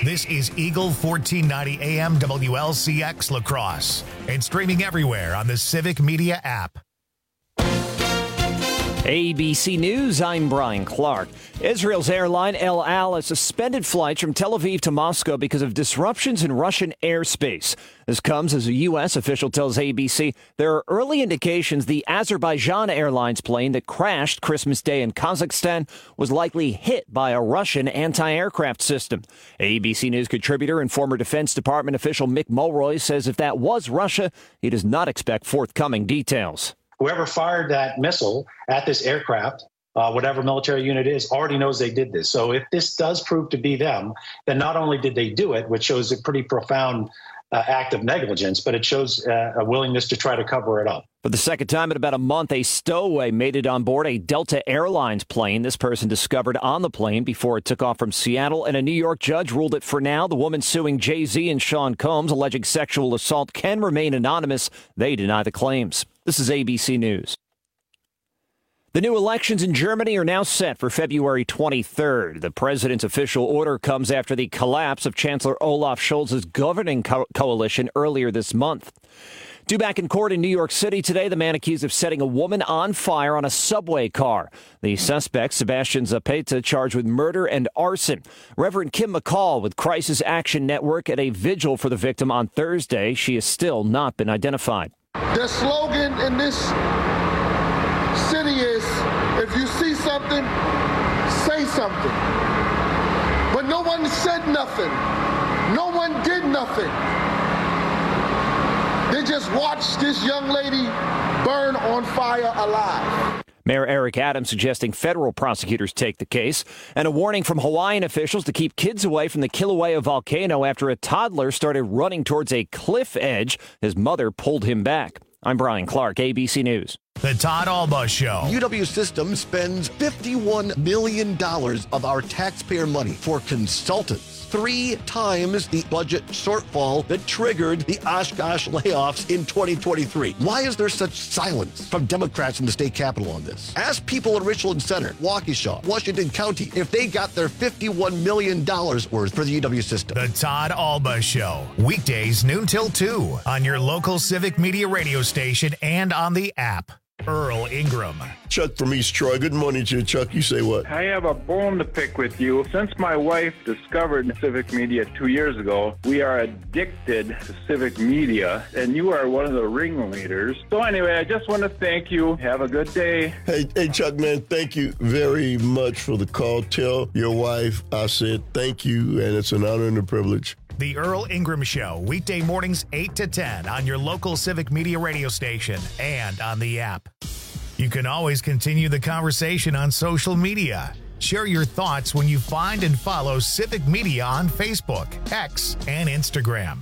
This is Eagle 1490 AM WLCX La Crosse and streaming everywhere on the Civic Media app. ABC News, I'm Brian Clark. Israel's airline El Al has suspended flights from Tel Aviv to Moscow because of disruptions in Russian airspace. This comes as a U.S. official tells ABC there are early indications the Azerbaijan Airlines plane that crashed Christmas Day in Kazakhstan was likely hit by a Russian anti-aircraft system. ABC News contributor and former Defense Department official Mick Mulroy says if that was Russia, he does not expect forthcoming details. Whoever fired that missile at this aircraft, whatever military unit is, already knows they did this. So if this does prove to be them, then not only did they do it, which shows a pretty profound act of negligence, but it shows a willingness to try to cover it up. For the second time in about a month, a stowaway made it on board a Delta Airlines plane. This person discovered on the plane before it took off from Seattle, and a New York judge ruled that for now, the woman suing Jay-Z and Sean Combs alleging sexual assault can remain anonymous. They deny the claims. This is ABC News. The new elections in Germany are now set for February 23rd. The president's official order comes after the collapse of Chancellor Olaf Scholz's governing coalition earlier this month. Due back in court in New York City today, the man accused of setting a woman on fire on a subway car. The suspect, Sebastian Zapata, charged with murder and arson. Reverend Kim McCall with Crisis Action Network at a vigil for the victim on Thursday. She has still not been identified. The slogan in this city is, if you see something, say something. But no one said nothing. No one did nothing. They just watched this young lady burn on fire alive. Mayor Eric Adams suggesting federal prosecutors take the case, and a warning from Hawaiian officials to keep kids away from the Kilauea volcano after a toddler started running towards a cliff edge. His mother pulled him back. I'm Brian Clark, ABC News. The Todd Alba Show. UW Systems spends $51 million of our taxpayer money for consultants. 3 times the budget shortfall that triggered the Oshkosh layoffs in 2023. Why is there such silence from Democrats in the state capitol on this? Ask people in Richland Center, Waukesha, Washington County, if they got their $51 million worth for the UW system. The Todd Alba Show. Weekdays noon till 2 on your local Civic Media radio station and on the app. Earl Ingram. Chuck from East Troy. Good morning to you, Chuck. You say what? I have a bone to pick with you. Since my wife discovered Civic Media 2 years ago, we are addicted to Civic Media, and you are one of the ringleaders. So anyway, I just want to thank you. Have a good day. Hey, Chuck, man, thank you very much for the call. Tell your wife I said thank you, and it's an honor and a privilege. The Earl Ingram Show, weekday mornings 8 to 10 on your local Civic Media radio station and on the app. You can always continue the conversation on social media. Share your thoughts when you find and follow Civic Media on Facebook, X, and Instagram.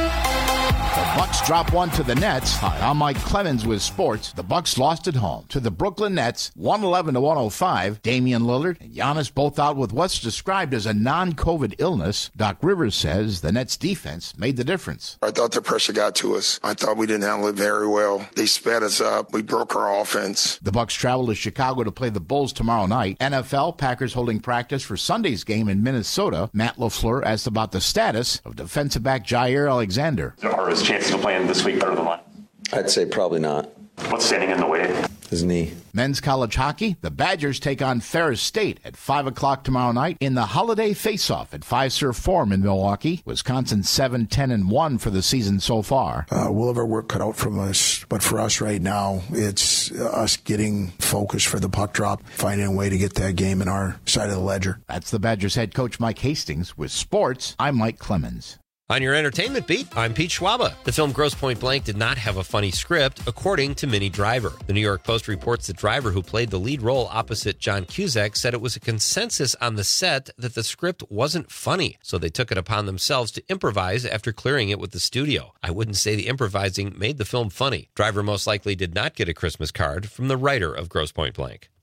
The Bucks drop one to the Nets. Hi, I'm Mike Clemens with sports. The Bucks lost at home to the Brooklyn Nets, 111-105. Damian Lillard and Giannis both out with what's described as a non-COVID illness. Doc Rivers says the Nets defense made the difference. I thought the pressure got to us. I thought we didn't handle it very well. They sped us up. We broke our offense. The Bucks travel to Chicago to play the Bulls tomorrow night. NFL, Packers holding practice for Sunday's game in Minnesota. Matt LaFleur asked about the status of defensive back Jair Alexander. Are his chances of playing this week better than mine? I'd say probably not. What's standing in the way? His knee. Men's college hockey, the Badgers take on Ferris State at 5 o'clock tomorrow night in the Holiday Face-Off at Fiserv Forum in Milwaukee. Wisconsin 7-10-1 for the season so far. We'll have our work cut out from us, but for us right now, it's us getting focused for the puck drop, finding a way to get that game in our side of the ledger. That's the Badgers head coach Mike Hastings. With sports, I'm Mike Clemens. On your entertainment beat, I'm Pete Schwaba. The film Grosse Pointe Blank did not have a funny script, according to Minnie Driver. The New York Post reports that Driver, who played the lead role opposite John Cusack, said it was a consensus on the set that the script wasn't funny, so they took it upon themselves to improvise after clearing it with the studio. I wouldn't say the improvising made the film funny. Driver most likely did not get a Christmas card from the writer of Grosse Pointe Blank.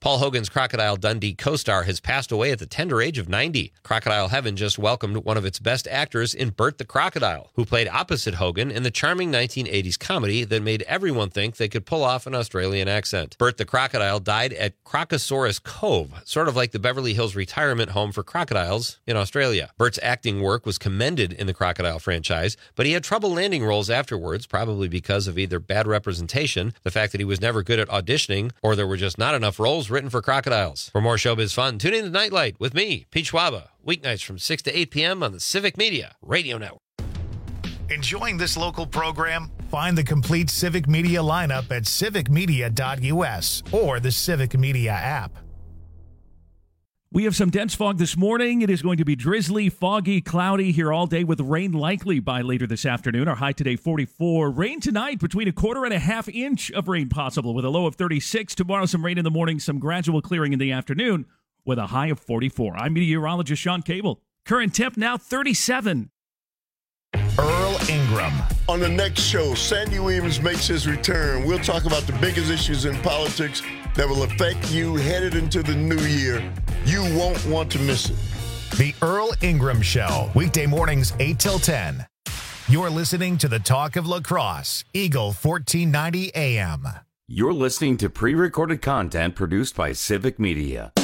Paul Hogan's Crocodile Dundee co-star has passed away at the tender age of 90. Crocodile Heaven just welcomed one of its best actors in Bert the Crocodile, who played opposite Hogan in the charming 1980s comedy that made everyone think they could pull off an Australian accent. Bert the Crocodile died at Crocosaurus Cove, sort of like the Beverly Hills retirement home for crocodiles in Australia. Bert's acting work was commended in the Crocodile franchise, but he had trouble landing roles afterwards, probably because of either bad representation, the fact that he was never good at auditioning, or there were just not enough roles written for crocodiles. For more showbiz fun, tune in to Nightlight with me, Pete Schwaba, weeknights from 6 to 8 p.m. on the Civic Media Radio Network. Enjoying this local program? Find the complete Civic Media lineup at civicmedia.us or the Civic Media app. We have some dense fog this morning. It is going to be drizzly, foggy, cloudy here all day with rain likely by later this afternoon. Our high today, 44. Rain tonight, between a quarter and a half inch of rain possible with a low of 36. Tomorrow, some rain in the morning, some gradual clearing in the afternoon with a high of 44. I'm meteorologist Sean Cable. Current temp now 37. Earl Ingram. On the next show, Sandy Williams makes his return. We'll talk about the biggest issues in politics that will affect you headed into the new year. You won't want to miss it. The Earl Ingram Show, weekday mornings 8 till 10. You're listening to the Talk of La Crosse, Eagle 1490 AM. You're listening to pre-recorded content produced by Civic Media.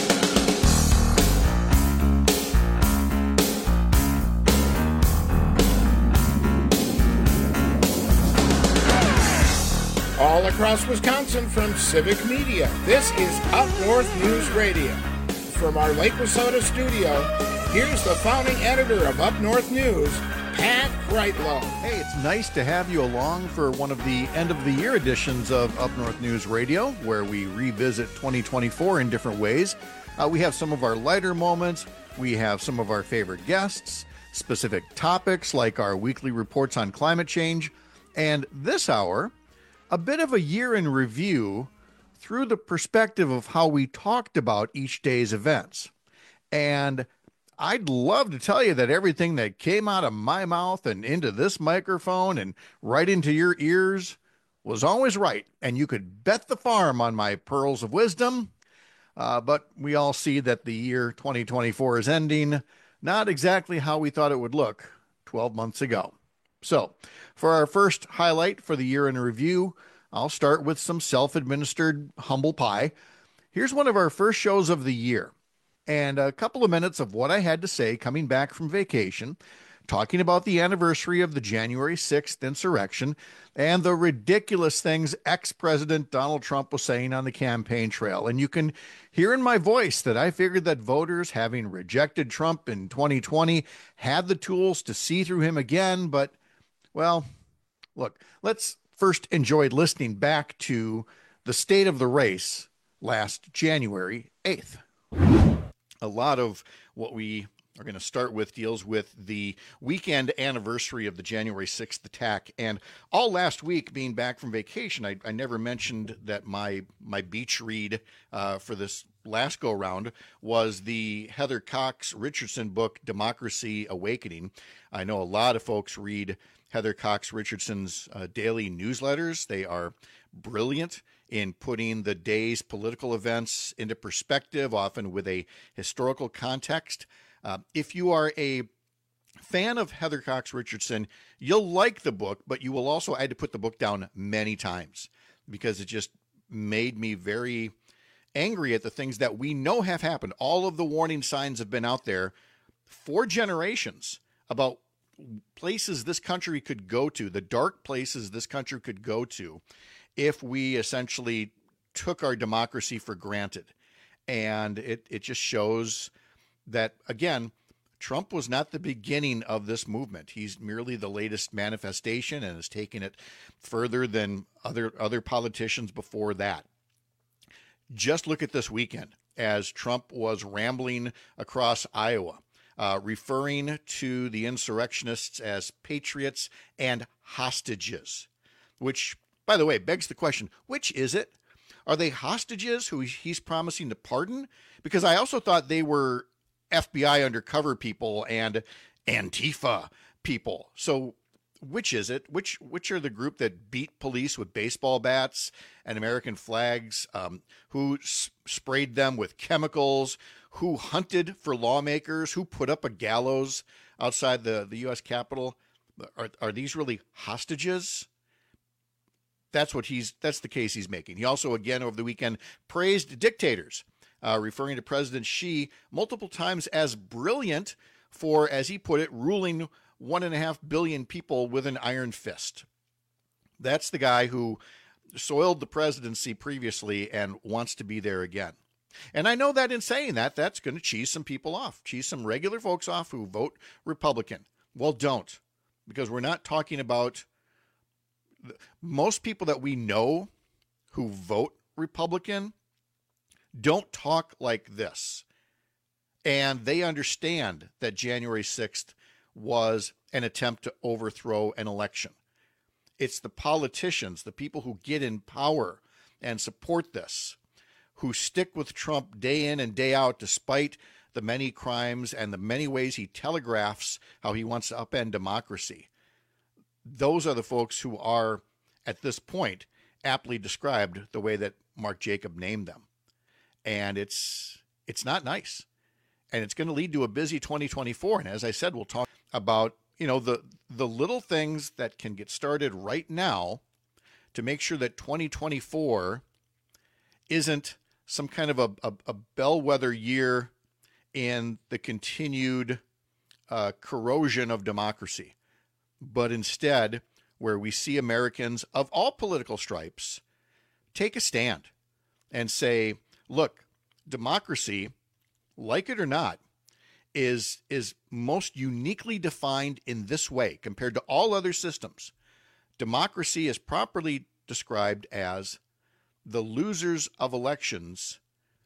All across Wisconsin from Civic Media, this is Up North News Radio. From our Lake Wissota studio, here's the founding editor of Up North News, Pat Kreitlow. Hey, it's nice to have you along for one of the end-of-the-year editions of Up North News Radio, where we revisit 2024 in different ways. We have some of our lighter moments. We have some of our favorite guests, specific topics like our weekly reports on climate change, and this hour, a bit of a year in review through the perspective of how we talked about each day's events. And I'd love to tell you that everything that came out of my mouth and into this microphone and right into your ears was always right. And you could bet the farm on my pearls of wisdom. But we all see that the year 2024 is ending not exactly how we thought it would look 12 months ago. So for our first highlight for the year in review, I'll start with some self-administered humble pie. Here's one of our first shows of the year, and a couple of minutes of what I had to say coming back from vacation, talking about the anniversary of the January 6th insurrection and the ridiculous things ex-President Donald Trump was saying on the campaign trail. And you can hear in my voice that I figured that voters, having rejected Trump in 2020, had the tools to see through him again, but well, look, let's first enjoy listening back to the state of the race last January 8th. A lot of what we are going to start with deals with the weekend anniversary of the January 6th attack. And all last week, being back from vacation, I never mentioned that my beach read for this last go-round was the Heather Cox Richardson book, Democracy Awakening. I know a lot of folks read Heather Cox Richardson's daily newsletters. They are brilliant in putting the day's political events into perspective, often with a historical context. If you are a fan of Heather Cox Richardson, you'll like the book, but you will also, I had to put the book down many times because it just made me very angry at the things that we know have happened. All of the warning signs have been out there for generations about places this country could go to, the dark places this country could go to if we essentially took our democracy for granted. And it just shows that, again, Trump was not the beginning of this movement. He's merely the latest manifestation and has taken it further than other politicians before that. Just look at this weekend as Trump was rambling across Iowa, referring to the insurrectionists as patriots and hostages, which, by the way, begs the question, which is it? Are they hostages who he's promising to pardon? Because I also thought they were FBI undercover people and Antifa people. So which is it? Which are the group that beat police with baseball bats and American flags? Who sprayed them with chemicals? Who hunted for lawmakers? Who put up a gallows outside the U.S. Capitol? Are these really hostages? That's the case he's making. He also, again, over the weekend, praised dictators, referring to President Xi multiple times as brilliant for, as he put it, ruling 1.5 billion people with an iron fist. That's the guy who soiled the presidency previously and wants to be there again. And I know that in saying that, that's going to cheese some people off, cheese some regular folks off who vote Republican. Well, don't, because we're not talking about most people that we know who vote Republican don't talk like this. And they understand that January 6th was an attempt to overthrow an election. It's the politicians, the people who get in power and support this, who stick with Trump day in and day out despite the many crimes and the many ways he telegraphs how he wants to upend democracy. Those are the folks who are, at this point, aptly described the way that Mark Jacob named them. And it's not nice. And it's going to lead to a busy 2024. And as I said, we'll talk about, the little things that can get started right now to make sure that 2024 isn't some kind of a bellwether year in the continued corrosion of democracy, but instead where we see Americans of all political stripes take a stand and say, look, democracy, like it or not, is most uniquely defined in this way compared to all other systems. Democracy is properly described as the losers of elections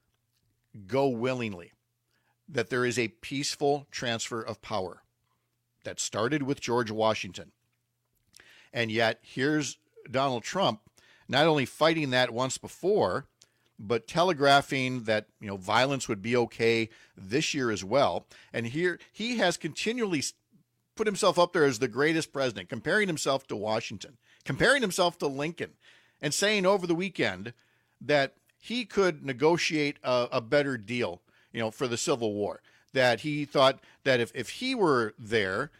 go willingly, that there is a peaceful transfer of power that started with George Washington. And yet here's Donald Trump not only fighting that once before, but telegraphing that, violence would be okay this year as well. And here he has continually put himself up there as the greatest president, comparing himself to Washington, comparing himself to Lincoln, and saying over the weekend that he could negotiate a better deal, for the Civil War, that he thought that if he were there,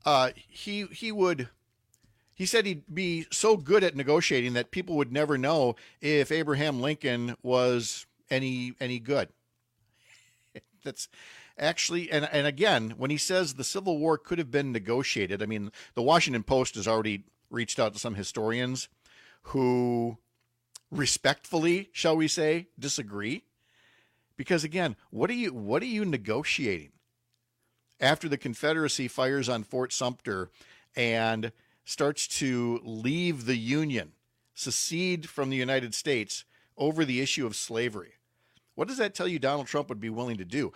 he said he'd be so good at negotiating that people would never know if Abraham Lincoln was any good. That's actually, and again, when he says the Civil War could have been negotiated, I mean, the Washington Post has already reached out to some historians who respectfully, shall we say, disagree. Because again, what are you negotiating? After the Confederacy fires on Fort Sumter and starts to leave the Union, secede from the United States over the issue of slavery. What does that tell you Donald Trump would be willing to do?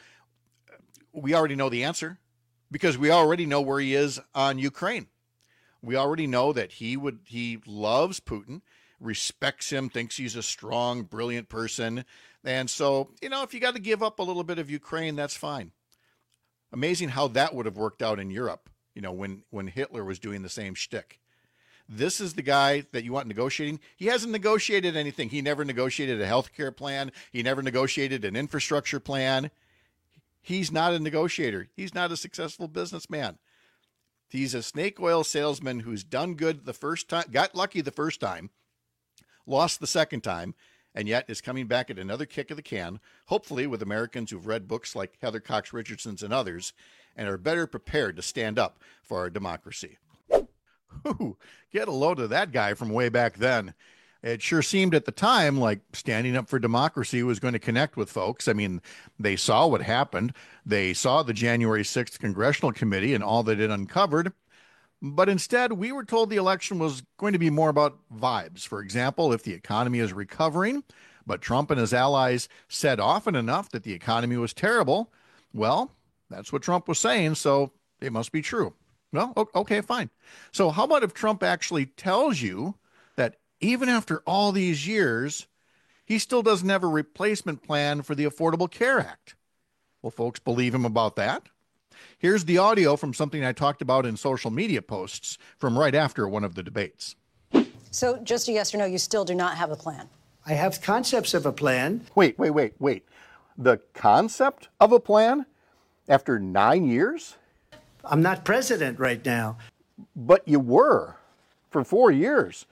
We already know the answer because we already know where he is on Ukraine. We already know that he loves Putin, respects him, thinks he's a strong, brilliant person. And so, if you got to give up a little bit of Ukraine, that's fine. Amazing how that would have worked out in Europe. When Hitler was doing the same shtick. This is the guy that you want negotiating. He hasn't negotiated anything. He never negotiated a health care plan. He never negotiated an infrastructure plan. He's not a negotiator. He's not a successful businessman. He's a snake oil salesman who's done good the first time, got lucky the first time, lost the second time, and yet is coming back at another kick of the can, hopefully with Americans who've read books like Heather Cox Richardson's and others, and are better prepared to stand up for our democracy. Ooh, get a load of that guy from way back then. It sure seemed at the time like standing up for democracy was going to connect with folks. I mean, they saw what happened. They saw the January 6th Congressional Committee and all that it uncovered. But instead, we were told the election was going to be more about vibes. For example, if the economy is recovering, but Trump and his allies said often enough that the economy was terrible, well, that's what Trump was saying, so it must be true. Well, okay, fine. So how about if Trump actually tells you that even after all these years, he still doesn't have a replacement plan for the Affordable Care Act? Will folks believe him about that? Here's the audio from something I talked about in social media posts from right after one of the debates. So just a yes or no, you still do not have a plan? I have concepts of a plan. Wait. The concept of a plan after 9 years? I'm not president right now. But you were for 4 years.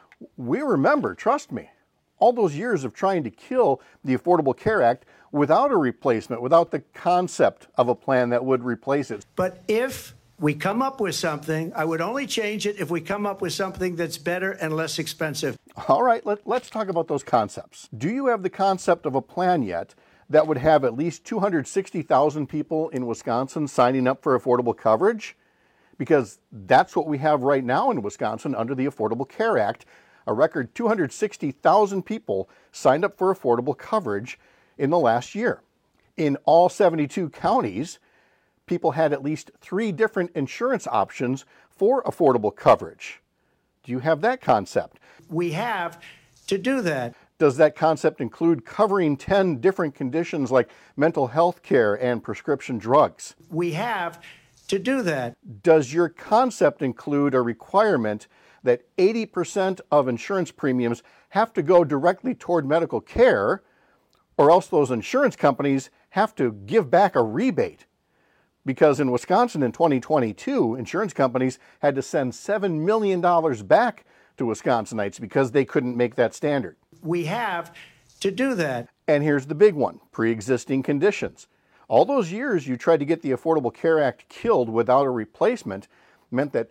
We remember, trust me, all those years of trying to kill the Affordable Care Act without a replacement, without the concept of a plan that would replace it. But if we come up with something, I would only change it if we come up with something that's better and less expensive. All right, let's talk about those concepts. Do you have the concept of a plan yet that would have at least 260,000 people in Wisconsin signing up for affordable coverage? Because that's what we have right now in Wisconsin under the Affordable Care Act. A record 260,000 people signed up for affordable coverage in the last year. In all 72 counties, people had at least 3 different insurance options for affordable coverage. Do you have that concept? We have to do that. Does that concept include covering 10 different conditions like mental health care and prescription drugs? We have to do that. Does your concept include a requirement that 80% of insurance premiums have to go directly toward medical care, or else those insurance companies have to give back a rebate? Because in Wisconsin in 2022, insurance companies had to send $7 million back to Wisconsinites because they couldn't make that standard. We have to do that. And here's the big one, pre-existing conditions. All those years you tried to get the Affordable Care Act killed without a replacement meant that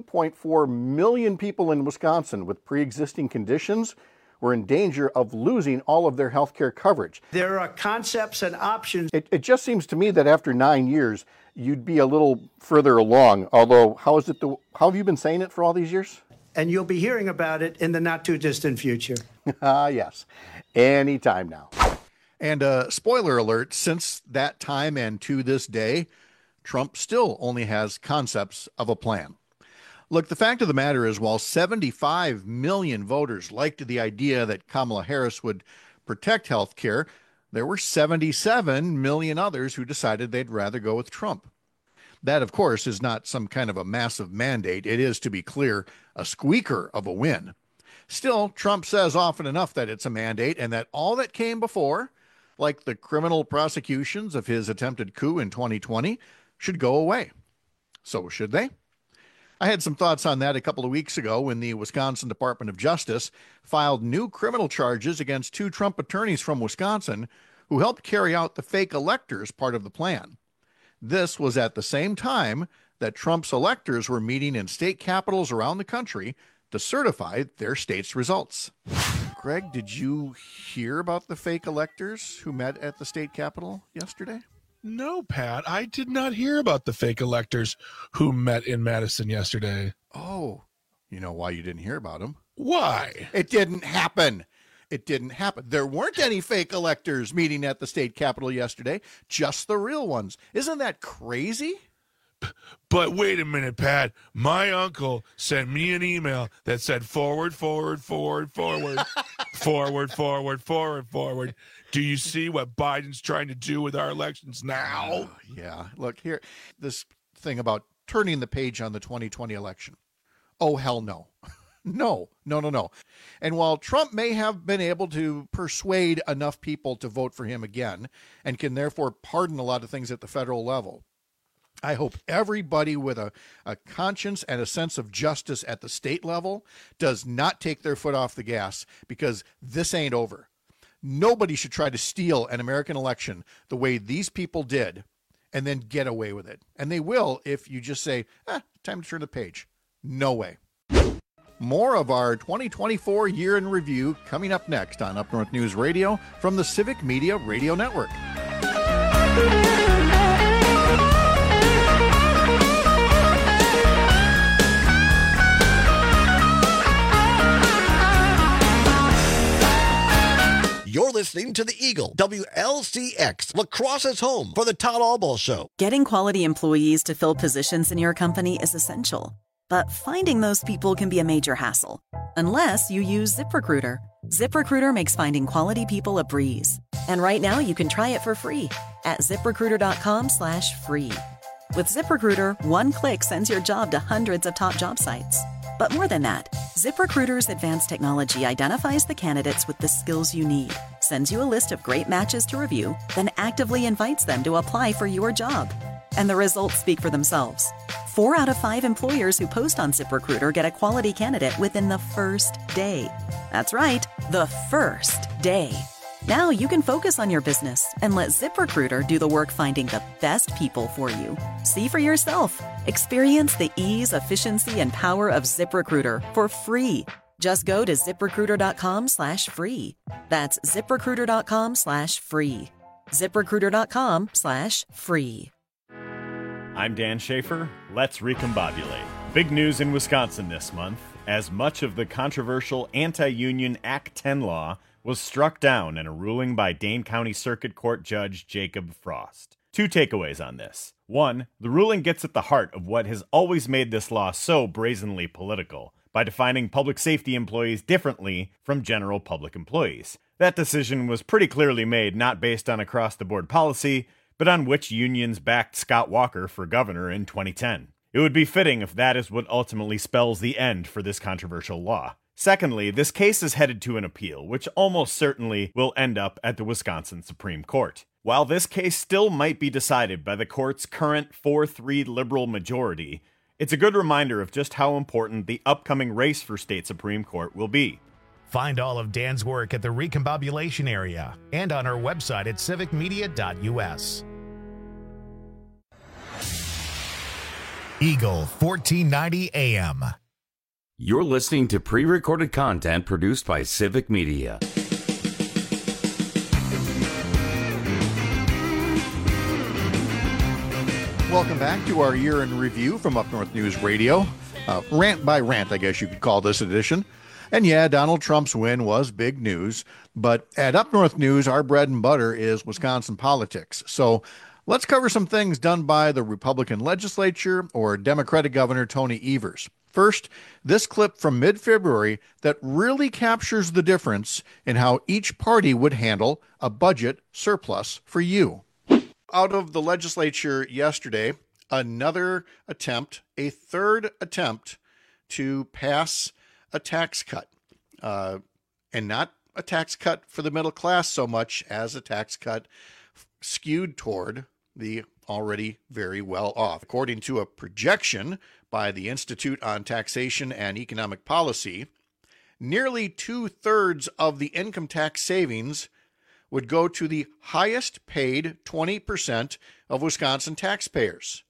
2.4 million people in Wisconsin with pre-existing conditions were in danger of losing all of their health care coverage. There are concepts and options. It just seems to me that after 9 years, you'd be a little further along. Although, how have you been saying it for all these years? And you'll be hearing about it in the not-too-distant future. Yes, anytime now. And spoiler alert, since that time and to this day, Trump still only has concepts of a plan. Look, the fact of the matter is, while 75 million voters liked the idea that Kamala Harris would protect health care, there were 77 million others who decided they'd rather go with Trump. That, of course, is not some kind of a massive mandate. It is, to be clear, a squeaker of a win. Still, Trump says often enough that it's a mandate and that all that came before, like the criminal prosecutions of his attempted coup in 2020, should go away. So should they? I had some thoughts on that a couple of weeks ago when the Wisconsin Department of Justice filed new criminal charges against 2 Trump attorneys from Wisconsin who helped carry out the fake electors part of the plan. This was at the same time that Trump's electors were meeting in state capitals around the country to certify their state's results. Greg, did you hear about the fake electors who met at the state capitol yesterday? No, Pat, I did not hear about the fake electors who met in Madison yesterday. Oh, you know why you didn't hear about them? Why? It didn't happen. It didn't happen. There weren't any fake electors meeting at the state capitol yesterday, just the real ones. Isn't that crazy? But wait a minute, Pat. My uncle sent me an email that said forward, forward, forward, forward, forward, forward, forward, forward. Do you see what Biden's trying to do with our elections now? Yeah. Look here, this thing about turning the page on the 2020 election. Oh, hell no. No. And while Trump may have been able to persuade enough people to vote for him again and can therefore pardon a lot of things at the federal level, I hope everybody with a conscience and a sense of justice at the state level does not take their foot off the gas, because this ain't over. Nobody should try to steal an American election the way these people did and then get away with it. And they will if you just say, time to turn the page. No way. More of our 2024 year in review coming up next on Up North News Radio from the Civic Media Radio Network. You're listening to The Eagle, WLCX, Lacrosse's home for the Todd Albaugh Show. Getting quality employees to fill positions in your company is essential. But finding those people can be a major hassle, unless you use ZipRecruiter. ZipRecruiter makes finding quality people a breeze. And right now you can try it for free at ZipRecruiter.com/free. With ZipRecruiter, one click sends your job to hundreds of top job sites. But more than that, ZipRecruiter's advanced technology identifies the candidates with the skills you need, sends you a list of great matches to review, then actively invites them to apply for your job. And the results speak for themselves. 4 out of 5 employers who post on ZipRecruiter get a quality candidate within the first day. That's right, the first day. Now you can focus on your business and let ZipRecruiter do the work finding the best people for you. See for yourself. Experience the ease, efficiency, and power of ZipRecruiter for free. Just go to ZipRecruiter.com/free. That's ZipRecruiter.com/free. ZipRecruiter.com/free. I'm Dan Schaefer. Let's recombobulate. Big news in Wisconsin this month, as much of the controversial anti-union Act 10 law was struck down in a ruling by Dane County Circuit Court Judge Jacob Frost. 2 takeaways on this. 1, the ruling gets at the heart of what has always made this law so brazenly political, by defining public safety employees differently from general public employees. That decision was pretty clearly made not based on across-the-board policy, but on which unions backed Scott Walker for governor in 2010. It would be fitting if that is what ultimately spells the end for this controversial law. Secondly, this case is headed to an appeal, which almost certainly will end up at the Wisconsin Supreme Court. While this case still might be decided by the court's current 4-3 liberal majority, it's a good reminder of just how important the upcoming race for state Supreme Court will be. Find all of Dan's work at the Recombobulation area and on our website at civicmedia.us. Eagle 1490 AM. You're listening to pre-recorded content produced by Civic Media. Welcome back to our year in review from Up North News Radio. Rant by rant, I guess you could call this edition. And yeah, Donald Trump's win was big news. But at Up North News, our bread and butter is Wisconsin politics. So let's cover some things done by the Republican legislature or Democratic Governor Tony Evers. First, this clip from mid-February that really captures the difference in how each party would handle a budget surplus for you. Out of the legislature yesterday, another attempt, a third attempt to pass a tax cut. And not a tax cut for the middle class so much as a tax cut skewed toward the already very well off. According to a projection by the Institute on Taxation and Economic Policy, nearly 2/3 of the income tax savings would go to the highest paid 20% of Wisconsin taxpayers.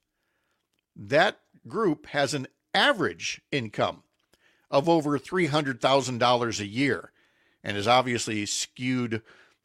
That group has an average income of over $300,000 a year and is obviously skewed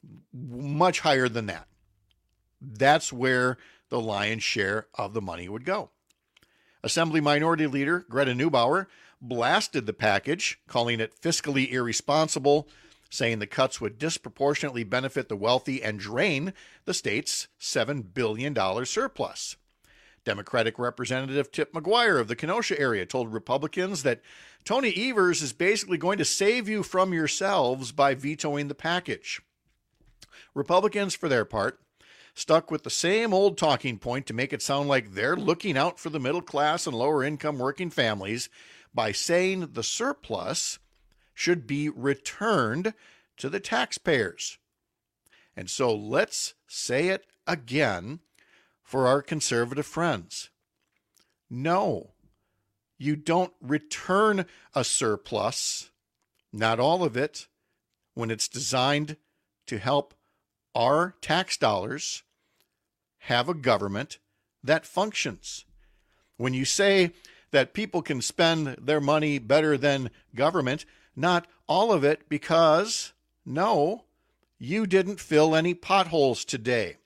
much higher than that. That's where the lion's share of the money would go. Assembly Minority Leader Greta Neubauer blasted the package, calling it fiscally irresponsible, saying the cuts would disproportionately benefit the wealthy and drain the state's $7 billion surplus. Democratic Representative Tip McGuire of the Kenosha area told Republicans that Tony Evers is basically going to save you from yourselves by vetoing the package. Republicans, for their part, stuck with the same old talking point to make it sound like they're looking out for the middle class and lower income working families by saying the surplus should be returned to the taxpayers. And so let's say it again for our conservative friends. No, you don't return a surplus, not all of it, when it's designed to help our tax dollars have a government that functions. When you say that people can spend their money better than government, not all of it, because no, you didn't fill any potholes today.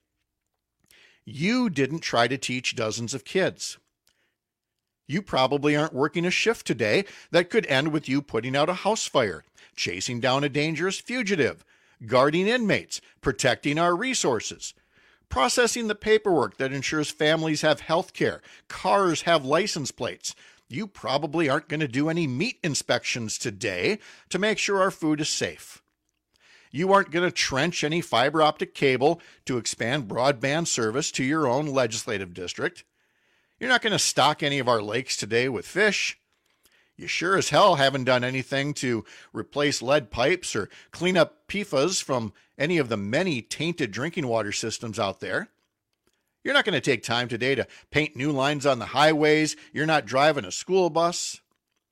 You didn't try to teach dozens of kids. You probably aren't working a shift today that could end with you putting out a house fire, chasing down a dangerous fugitive, guarding inmates, protecting our resources, processing the paperwork that ensures families have health care, cars have license plates. You probably aren't going to do any meat inspections today to make sure our food is safe. You aren't going to trench any fiber optic cable to expand broadband service to your own legislative district. You're not going to stock any of our lakes today with fish. You sure as hell haven't done anything to replace lead pipes or clean up PFAS from any of the many tainted drinking water systems out there. You're not going to take time today to paint new lines on the highways. You're not driving a school bus.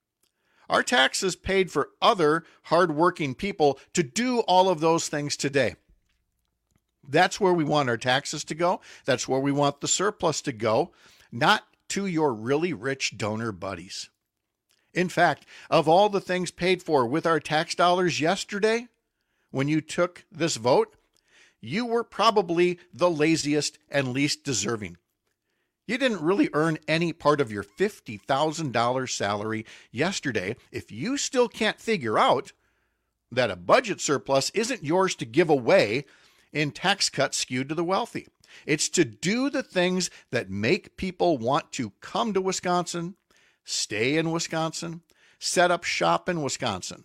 Our taxes paid for other hardworking people to do all of those things today. That's where we want our taxes to go. That's where we want the surplus to go, not to your really rich donor buddies. In fact, of all the things paid for with our tax dollars yesterday, when you took this vote, you were probably the laziest and least deserving. You didn't really earn any part of your $50,000 salary yesterday if you still can't figure out that a budget surplus isn't yours to give away in tax cuts skewed to the wealthy. It's to do the things that make people want to come to Wisconsin, stay in Wisconsin, set up shop in Wisconsin,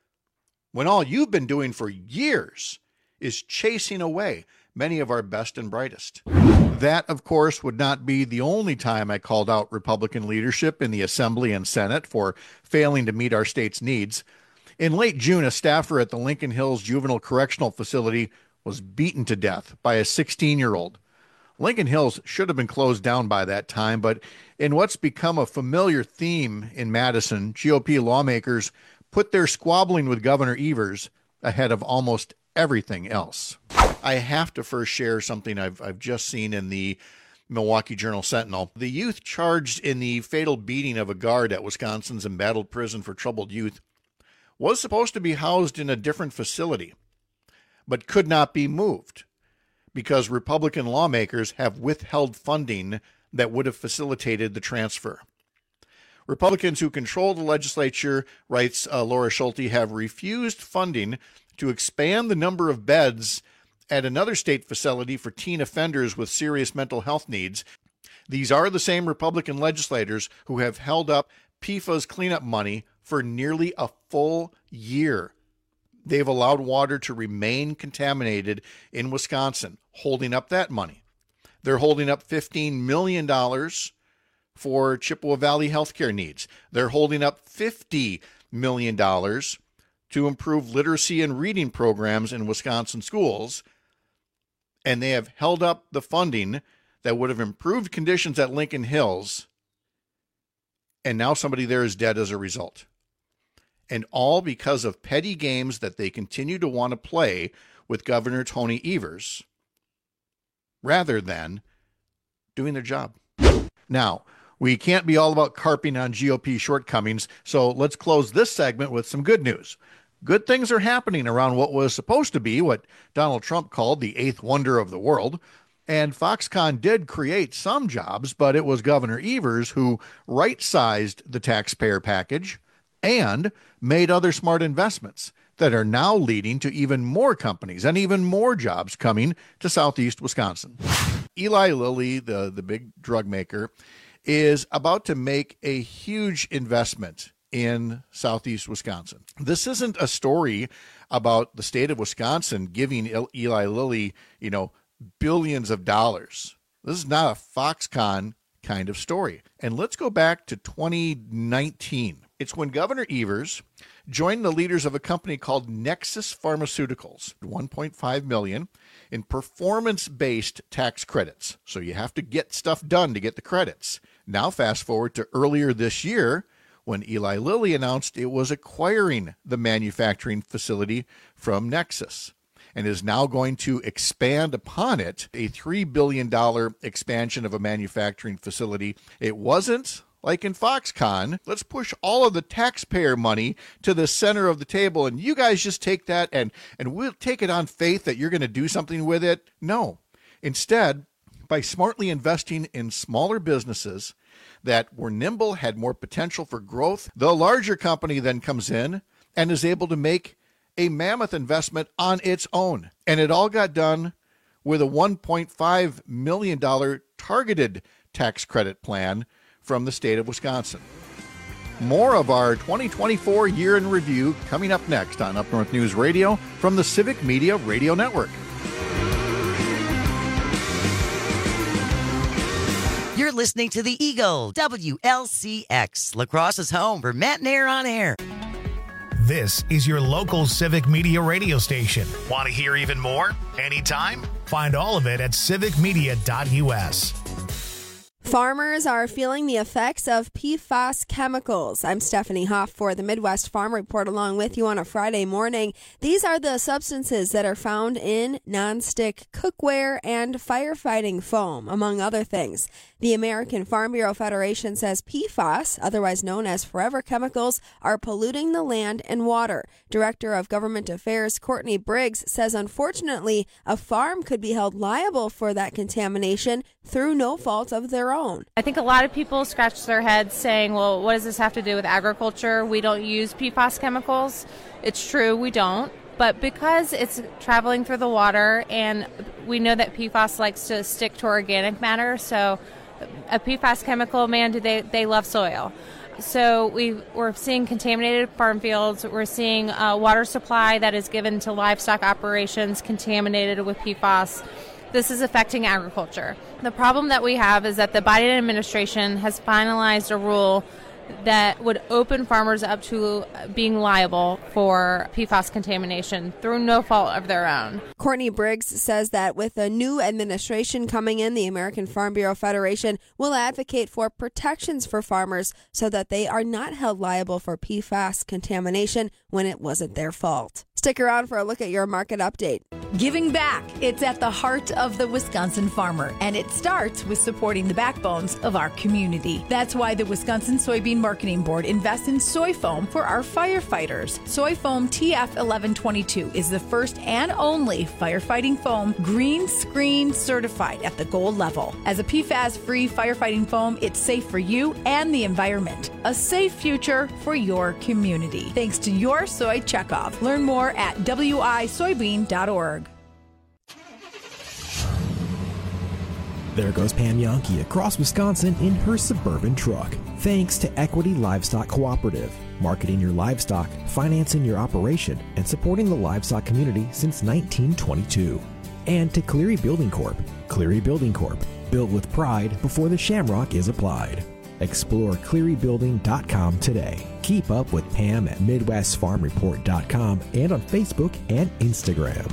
when all you've been doing for years is chasing away many of our best and brightest. That, of course, would not be the only time I called out Republican leadership in the Assembly and Senate for failing to meet our state's needs. In late June, a staffer at the Lincoln Hills Juvenile Correctional Facility was beaten to death by a 16-year-old. Lincoln Hills should have been closed down by that time, but in what's become a familiar theme in Madison, GOP lawmakers put their squabbling with Governor Evers ahead of almost everything else. I have to first share something I've just seen in the Milwaukee Journal-Sentinel. The youth charged in the fatal beating of a guard at Wisconsin's embattled prison for troubled youth was supposed to be housed in a different facility, but could not be moved because Republican lawmakers have withheld funding that would have facilitated the transfer. Republicans who control the legislature, writes Laura Schulte, have refused funding to expand the number of beds at another state facility for teen offenders with serious mental health needs. These are the same Republican legislators who have held up PFAS cleanup money for nearly a full year. They've allowed water to remain contaminated in Wisconsin, holding up that money. They're holding up $15 million for Chippewa Valley healthcare needs. They're holding up $50 million to improve literacy and reading programs in Wisconsin schools. And they have held up the funding that would have improved conditions at Lincoln Hills. And now somebody there is dead as a result. And all because of petty games that they continue to want to play with Governor Tony Evers, rather than doing their job. Now, we can't be all about carping on GOP shortcomings, so let's close this segment with some good news. Good things are happening around what was supposed to be what Donald Trump called the eighth wonder of the world. And Foxconn did create some jobs, but it was Governor Evers who right-sized the taxpayer package and made other smart investments that are now leading to even more companies and even more jobs coming to Southeast Wisconsin. Eli Lilly, the big drug maker, is about to make a huge investment in Southeast Wisconsin. This isn't a story about the state of Wisconsin giving Eli Lilly, billions of dollars. This is not a Foxconn kind of story. And let's go back to 2019. It's when Governor Evers joined the leaders of a company called Nexus Pharmaceuticals, $1.5 million in performance-based tax credits. So you have to get stuff done to get the credits. Now fast forward to earlier this year when Eli Lilly announced it was acquiring the manufacturing facility from Nexus and is now going to expand upon it, a $3 billion expansion of a manufacturing facility. It wasn't like in Foxconn, let's push all of the taxpayer money to the center of the table and you guys just take that and we'll take it on faith that you're going to do something with it. No. Instead, by smartly investing in smaller businesses that were nimble, had more potential for growth, the larger company then comes in and is able to make a mammoth investment on its own. And it all got done with a $1.5 million targeted tax credit plan from the state of Wisconsin. More of our 2024 year in review coming up next on Up North News Radio from the Civic Media Radio Network. You're listening to the Eagle, WLCX, La Crosse's home for Matt and Air on Air. This is your local Civic Media radio station. Want to hear even more? Anytime? Find all of it at civicmedia.us. Farmers are feeling the effects of PFAS chemicals. I'm Stephanie Hoff for the Midwest Farm Report along with you on a Friday morning. These are the substances that are found in nonstick cookware and firefighting foam, among other things. The American Farm Bureau Federation says PFAS, otherwise known as forever chemicals, are polluting the land and water. Director of Government Affairs Courtney Briggs says, unfortunately, a farm could be held liable for that contamination through no fault of their own. I think a lot of people scratch their heads saying, well, what does this have to do with agriculture? We don't use PFAS chemicals. It's true, we don't. But because it's traveling through the water, and we know that PFAS likes to stick to organic matter, so a PFAS chemical, man, they love soil. So we're seeing contaminated farm fields. We're seeing water supply that is given to livestock operations contaminated with PFAS. This is affecting agriculture. The problem that we have is that the Biden administration has finalized a rule that would open farmers up to being liable for PFAS contamination through no fault of their own. Courtney Briggs says that with a new administration coming in, the American Farm Bureau Federation will advocate for protections for farmers so that they are not held liable for PFAS contamination when it wasn't their fault. Stick around for a look at your market update. Giving back. It's at the heart of the Wisconsin farmer, and it starts with supporting the backbones of our community. That's why the Wisconsin Soybean Marketing Board invests in soy foam for our firefighters. Soy foam TF1122 is the first and only firefighting foam green screen certified at the gold level. As a PFAS-free firefighting foam, it's safe for you and the environment. A safe future for your community. Thanks to your soy checkoff. Learn more at wisoybean.org. There goes Pam Yonke across Wisconsin in her Suburban truck. Thanks to Equity Livestock Cooperative, marketing your livestock, financing your operation, and supporting the livestock community since 1922. And to Cleary Building Corp. Cleary Building Corp. Built with pride before the shamrock is applied. Explore clearybuilding.com today. Keep up with Pam at MidwestFarmReport.com and on Facebook and Instagram.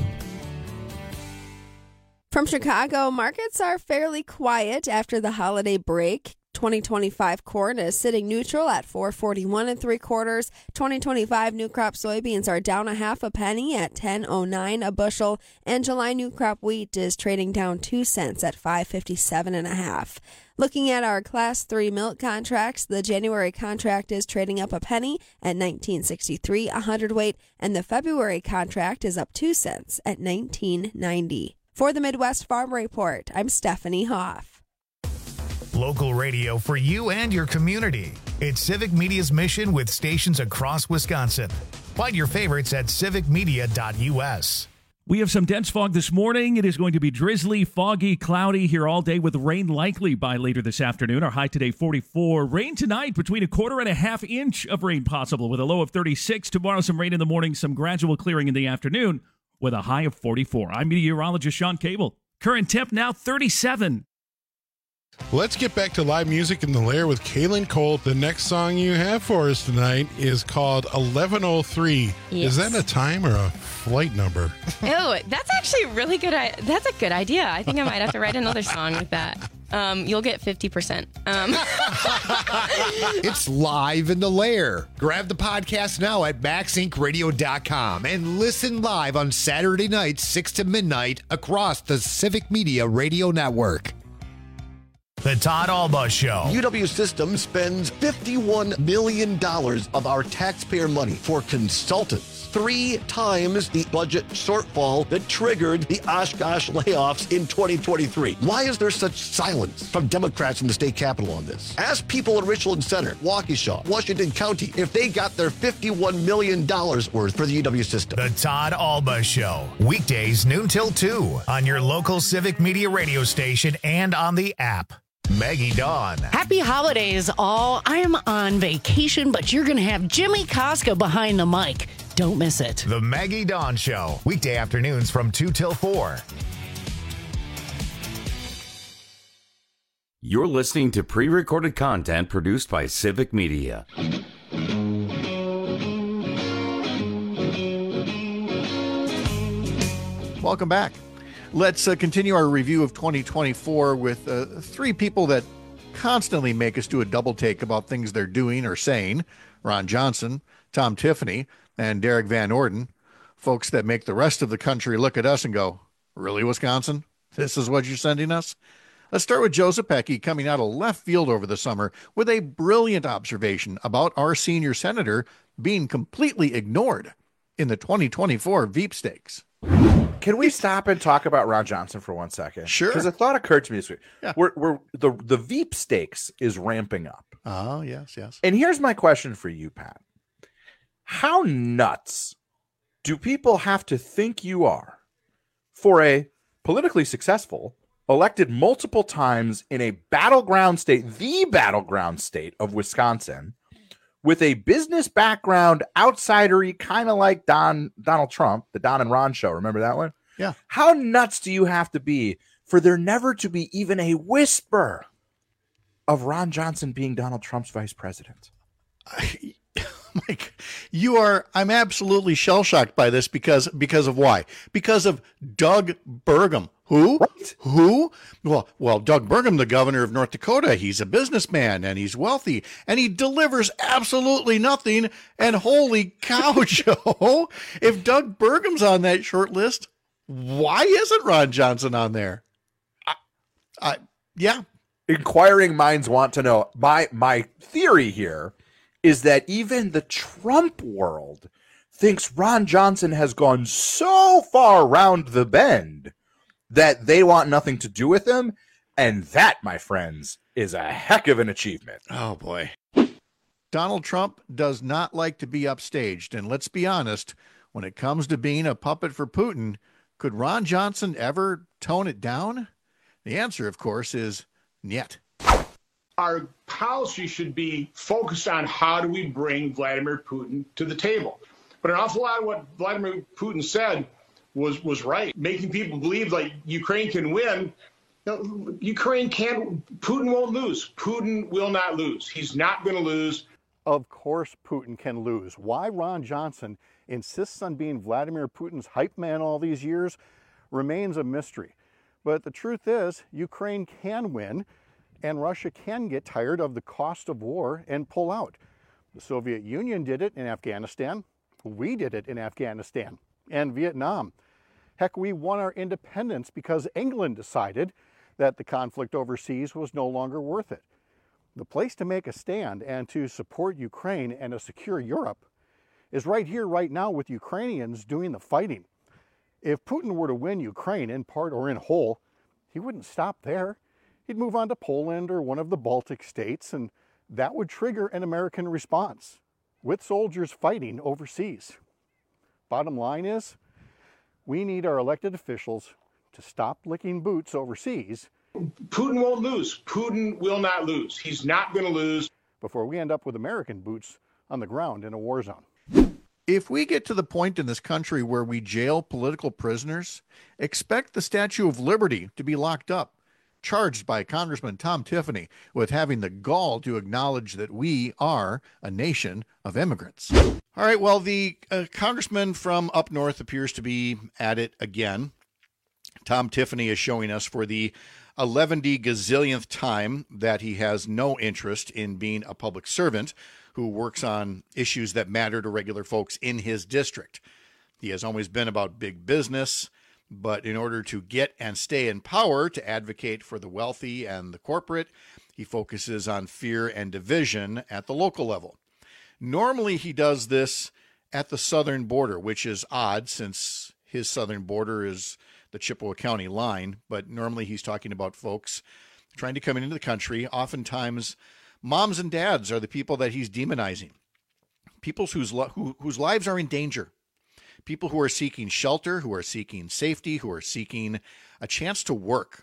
From Chicago, markets are fairly quiet after the holiday break. 2025 corn is sitting neutral at $4.41 3/4. 2025 new crop soybeans are down a half a penny at $10.09 a bushel, and July new crop wheat is trading down 2 cents at $5.57 1/2. Looking at our Class 3 milk contracts, the January contract is trading up a penny at $19.63 a hundredweight, and the February contract is up 2 cents at $19.90. For the Midwest Farm Report, I'm Stephanie Hoff. Local radio for you and your community. It's Civic Media's mission with stations across Wisconsin. Find your favorites at civicmedia.us. We have some dense fog this morning. It is going to be drizzly, foggy, cloudy here all day with rain likely by later this afternoon. Our high today, 44. Rain tonight, between 1/4 and a half inch of rain possible with a low of 36. Tomorrow, some rain in the morning, some gradual clearing in the afternoon with a high of 44. I'm meteorologist Sean Cable. Current temp now 37. Let's get back to live music in the Lair with Kaylin Cole. The next song you have for us tonight is called 1103. Yes. Is that a time or a flight number? Oh, that's actually really good. That's a good idea. I think I might have to write another song with that. You'll get 50%. It's live in the Lair. Grab the podcast now at MaxIncRadio.com and listen live on Saturday nights, 6 to midnight, across the Civic Media Radio Network. The Todd Alba Show. UW Systems spends $51 million of our taxpayer money for consultants. 3 times the budget shortfall that triggered the Oshkosh layoffs in 2023. Why is there such silence from Democrats in the state capitol on this? Ask people in Richland Center, Waukesha, Washington County, if they got their $51 million worth for the UW system. The Todd Alba Show. Weekdays noon till 2 on your local Civic Media radio station and on the app. Maggie Dawn. Happy holidays, all. I am on vacation, but you're going to have Jimmy Koska behind the mic. Don't miss it. The Maggie Dawn Show. Weekday afternoons from 2 till 4. You're listening to pre-recorded content produced by Civic Media. Welcome back. Let's continue our review of 2024 with three people that constantly make us do a double take about things they're doing or saying. Ron Johnson, Tom Tiffany, and Derek Van Orden. Folks that make the rest of the country look at us and go, really, Wisconsin? This is what you're sending us? Let's start with Joe Zepecki coming out of left field over the summer with a brilliant observation about our senior senator being completely ignored in the 2024 Veep Stakes. Can we stop and talk about Ron Johnson for 1 second? Sure. Because a thought occurred to me this week. Yeah. The Veep Stakes is ramping up. Oh, yes. And here's my question for you, Pat. How nuts do people have to think you are for a politically successful, elected multiple times in a battleground state, the battleground state of Wisconsin, with a business background, outsidery, kind of like Donald Trump, the Don and Ron show. Remember that one? Yeah. How nuts do you have to be for there never to be even a whisper of Ron Johnson being Donald Trump's vice president? Mike, I'm absolutely shell-shocked by this because of why? Because of Doug Burgum. Who? Right. Who? Well, Doug Burgum, the governor of North Dakota, he's a businessman and he's wealthy and he delivers absolutely nothing. And holy cow, Joe, if Doug Burgum's on that short list, why isn't Ron Johnson on there? Yeah. Inquiring minds want to know. My theory here is that even the Trump world thinks Ron Johnson has gone so far around the bend that they want nothing to do with him. And that, my friends, is a heck of an achievement. Oh, boy. Donald Trump does not like to be upstaged. And let's be honest, when it comes to being a puppet for Putin, could Ron Johnson ever tone it down? The answer, of course, is niet. Our policy should be focused on how do we bring Vladimir Putin to the table. But an awful lot of what Vladimir Putin said was right, making people believe like Ukraine can win. No, Ukraine can't. Putin won't lose. Putin will not lose. He's not going to lose. Of course Putin can lose. Why Ron Johnson insists on being Vladimir Putin's hype man all these years remains a mystery. But the truth is, Ukraine can win, and Russia can get tired of the cost of war and pull out. The Soviet Union did it in Afghanistan. We did it in Afghanistan and Vietnam. Heck, we won our independence because England decided that the conflict overseas was no longer worth it. The place to make a stand and to support Ukraine and a secure Europe is right here, right now, with Ukrainians doing the fighting. If Putin were to win Ukraine in part or in whole, he wouldn't stop there. He'd move on to Poland or one of the Baltic states, and that would trigger an American response with soldiers fighting overseas. Bottom line is, we need our elected officials to stop licking boots overseas. Putin won't lose. Putin will not lose. He's not going to lose. Before we end up with American boots on the ground in a war zone. If we get to the point in this country where we jail political prisoners, expect the Statue of Liberty to be locked up, charged by Congressman Tom Tiffany with having the gall to acknowledge that we are a nation of immigrants. All right, well, the congressman from up north appears to be at it again. Tom Tiffany is showing us for the 11th gazillionth time that he has no interest in being a public servant who works on issues that matter to regular folks in his district. He has always been about big business, but in order to get and stay in power to advocate for the wealthy and the corporate, he focuses on fear and division at the local level. Normally he does this at the southern border, which is odd since his southern border is the Chippewa County line, but normally he's talking about folks trying to come into the country. Oftentimes, moms and dads are the people that he's demonizing, people whose lives are in danger, people who are seeking shelter, who are seeking safety, who are seeking a chance to work.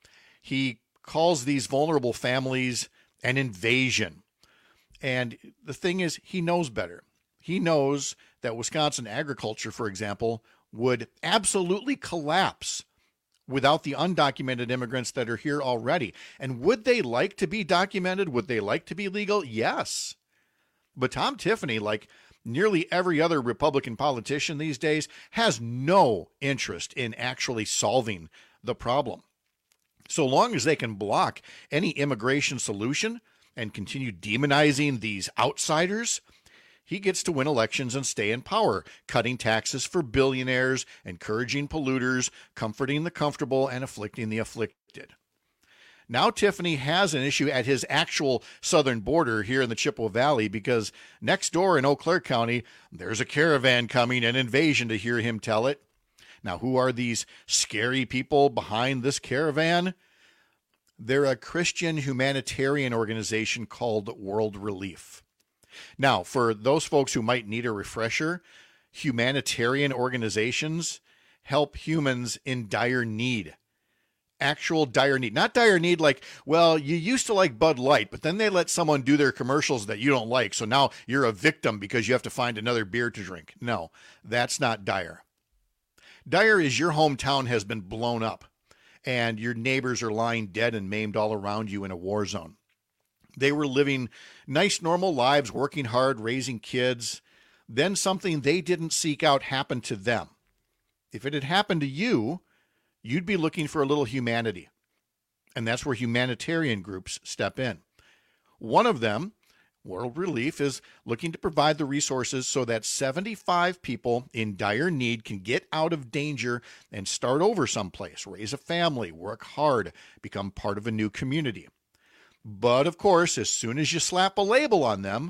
He calls these vulnerable families an invasion. And the thing is, he knows better. He knows that Wisconsin agriculture, for example, would absolutely collapse without the undocumented immigrants that are here already. And would they like to be documented? Would they like to be legal? Yes. But Tom Tiffany, like nearly every other Republican politician these days, has no interest in actually solving the problem. So long as they can block any immigration solution and continue demonizing these outsiders, he gets to win elections and stay in power, cutting taxes for billionaires, encouraging polluters, comforting the comfortable, and afflicting the afflicted. Now Tiffany has an issue at his actual southern border here in the Chippewa Valley because next door in Eau Claire County, there's a caravan coming, an invasion to hear him tell it. Now, who are these scary people behind this caravan? They're a Christian humanitarian organization called World Relief. Now, for those folks who might need a refresher, humanitarian organizations help humans in dire need. Actual dire need. Not dire need like, well, you used to like Bud Light, but then they let someone do their commercials that you don't like, so now you're a victim because you have to find another beer to drink. No, that's not dire. Dire is your hometown has been blown up, and your neighbors are lying dead and maimed all around you in a war zone. They were living nice, normal lives, working hard, raising kids. Then something they didn't seek out happened to them. If it had happened to you, you'd be looking for a little humanity. And that's where humanitarian groups step in. One of them, World Relief, is looking to provide the resources so that 75 people in dire need can get out of danger and start over someplace, raise a family, work hard, become part of a new community. But of course, as soon as you slap a label on them,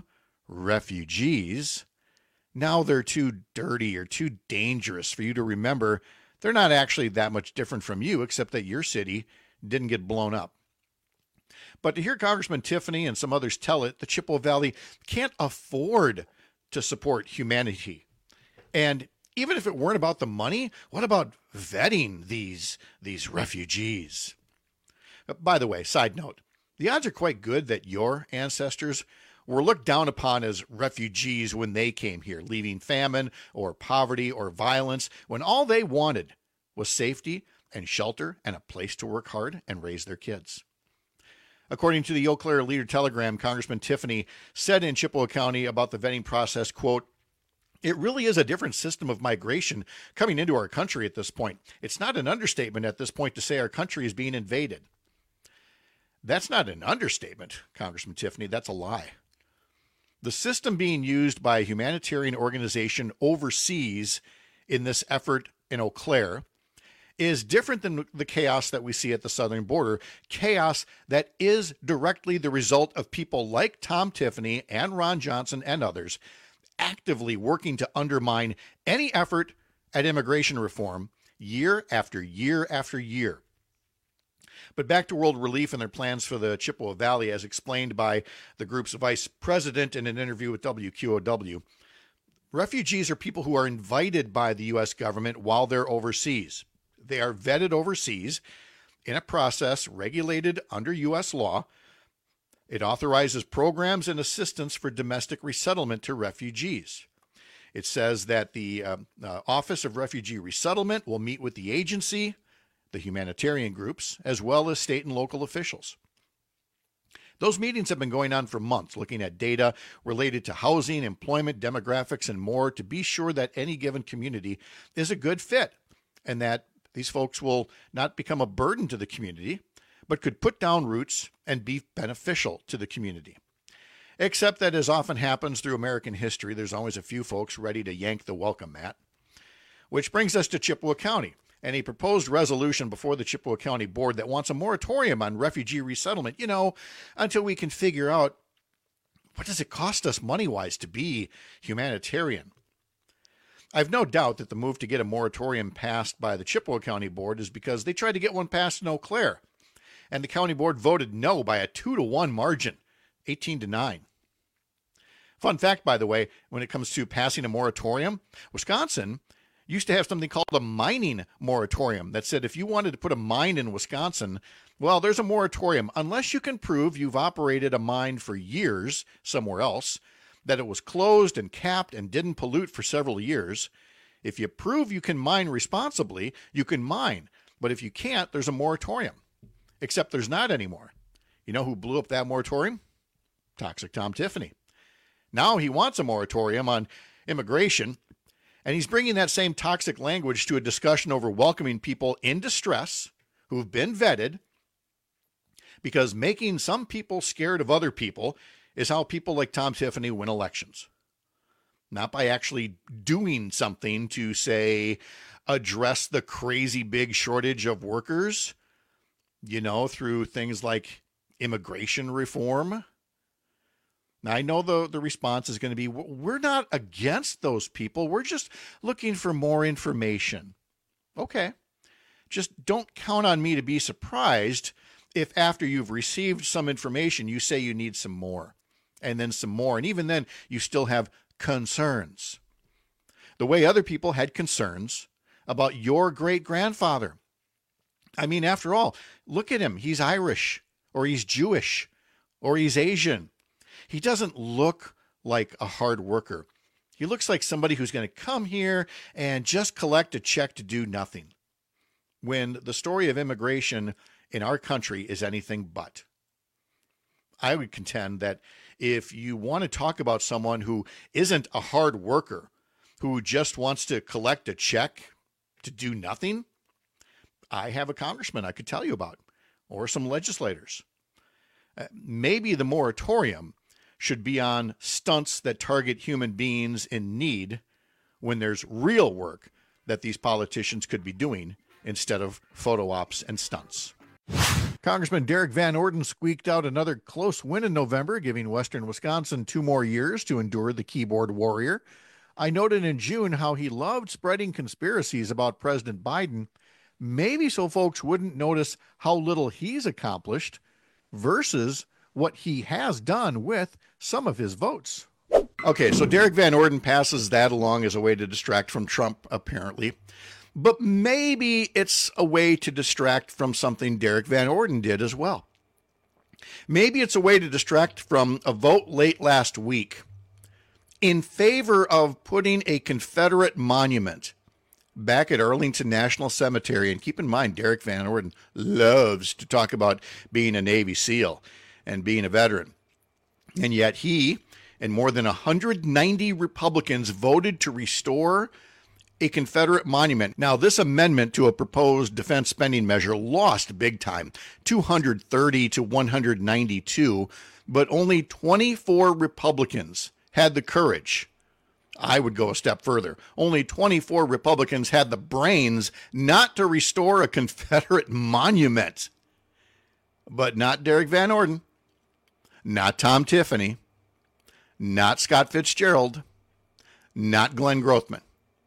refugees, now they're too dirty or too dangerous for you to remember. They're not actually that much different from you, except that your city didn't get blown up. But to hear Congressman Tiffany and some others tell it, the Chippewa Valley can't afford to support humanity. And even if it weren't about the money, what about vetting these refugees? By the way, side note, the odds are quite good that your ancestors were looked down upon as refugees when they came here, leaving famine or poverty or violence, when all they wanted was safety and shelter and a place to work hard and raise their kids. According to the Eau Claire Leader Telegram, Congressman Tiffany said in Chippewa County about the vetting process, quote, "It really is a different system of migration coming into our country at this point. It's not an understatement at this point to say our country is being invaded." That's not an understatement, Congressman Tiffany. That's a lie. The system being used by a humanitarian organization overseas in this effort in Eau Claire is different than the chaos that we see at the southern border, chaos that is directly the result of people like Tom Tiffany and Ron Johnson and others actively working to undermine any effort at immigration reform year after year after year. But back to World Relief and their plans for the Chippewa Valley, as explained by the group's vice president in an interview with WQOW. Refugees are people who are invited by the U.S. government while they're overseas. They are vetted overseas in a process regulated under U.S. law. It authorizes programs and assistance for domestic resettlement to refugees. It says that the Office of Refugee Resettlement will meet with the agency, the humanitarian groups, as well as state and local officials. Those meetings have been going on for months, looking at data related to housing, employment, demographics, and more to be sure that any given community is a good fit and that these folks will not become a burden to the community, but could put down roots and be beneficial to the community. Except that, as often happens through American history, there's always a few folks ready to yank the welcome mat. Which brings us to Chippewa County and a proposed resolution before the Chippewa County Board that wants a moratorium on refugee resettlement, until we can figure out what does it cost us money-wise to be humanitarian. I've no doubt that the move to get a moratorium passed by the Chippewa County Board is because they tried to get one passed in Eau Claire, and the county board voted no by a 2-1 margin, 18-9. Fun fact, by the way, when it comes to passing a moratorium, Wisconsin used to have something called a mining moratorium that said if you wanted to put a mine in Wisconsin, well, there's a moratorium unless you can prove you've operated a mine for years somewhere else, that it was closed and capped and didn't pollute for several years. If you prove you can mine responsibly, you can mine. But if you can't, there's a moratorium. Except there's not anymore. You know who blew up that moratorium? Toxic Tom Tiffany. Now he wants a moratorium on immigration, and he's bringing that same toxic language to a discussion over welcoming people in distress who've been vetted, because making some people scared of other people is how people like Tom Tiffany win elections. Not by actually doing something to, say, address the crazy big shortage of workers, through things like immigration reform. Now, I know the response is going to be, we're not against those people. We're just looking for more information. Okay. Just don't count on me to be surprised if after you've received some information, you say you need some more, and then some more. And even then, you still have concerns. The way other people had concerns about your great-grandfather. I mean, after all, look at him. He's Irish, or he's Jewish, or he's Asian. He doesn't look like a hard worker. He looks like somebody who's going to come here and just collect a check to do nothing, when the story of immigration in our country is anything but. I would contend that if you want to talk about someone who isn't a hard worker, who just wants to collect a check to do nothing, I have a congressman I could tell you about, or some legislators. Maybe the moratorium should be on stunts that target human beings in need, when there's real work that these politicians could be doing instead of photo ops and stunts. Congressman Derek Van Orden squeaked out another close win in November, giving Western Wisconsin 2 more years to endure the keyboard warrior. I noted in June how he loved spreading conspiracies about President Biden, maybe so folks wouldn't notice how little he's accomplished versus what he has done with some of his votes. Okay, so Derek Van Orden passes that along as a way to distract from Trump, apparently. But maybe it's a way to distract from something Derek Van Orden did as well. Maybe it's a way to distract from a vote late last week in favor of putting a Confederate monument back at Arlington National Cemetery. And keep in mind, Derek Van Orden loves to talk about being a Navy SEAL and being a veteran. And yet he and more than 190 Republicans voted to restore a Confederate monument. Now, this amendment to a proposed defense spending measure lost big time, 230 to 192, but only 24 Republicans had the courage. I would go a step further. Only 24 Republicans had the brains not to restore a Confederate monument. But not Derek Van Orden, not Tom Tiffany, not Scott Fitzgerald, not Glenn Grothman.